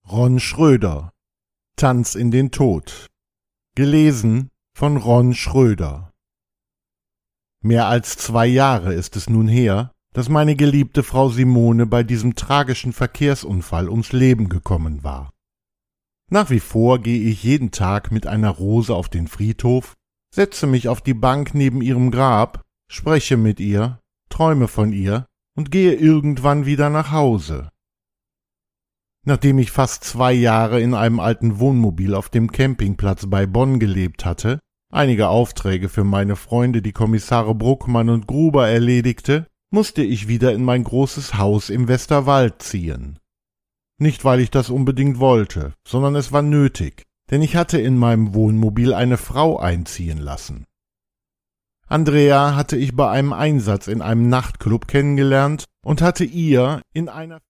Ron Schröder. Tanz in den Tod. Gelesen von Ron Schröder. Mehr als 2 Jahre ist es nun her, dass meine geliebte Frau Simone bei diesem tragischen Verkehrsunfall ums Leben gekommen war. Nach wie vor gehe ich jeden Tag mit einer Rose auf den Friedhof, setze mich auf die Bank neben ihrem Grab, spreche mit ihr, träume von ihr und gehe irgendwann wieder nach Hause. Nachdem ich fast 2 Jahre in einem alten Wohnmobil auf dem Campingplatz bei Bonn gelebt hatte, einige Aufträge für meine Freunde, die Kommissare Bruckmann und Gruber, erledigte, musste ich wieder in mein großes Haus im Westerwald ziehen. Nicht, weil ich das unbedingt wollte, sondern es war nötig, denn ich hatte in meinem Wohnmobil eine Frau einziehen lassen. Andrea hatte ich bei einem Einsatz in einem Nachtclub kennengelernt und hatte ihr in einer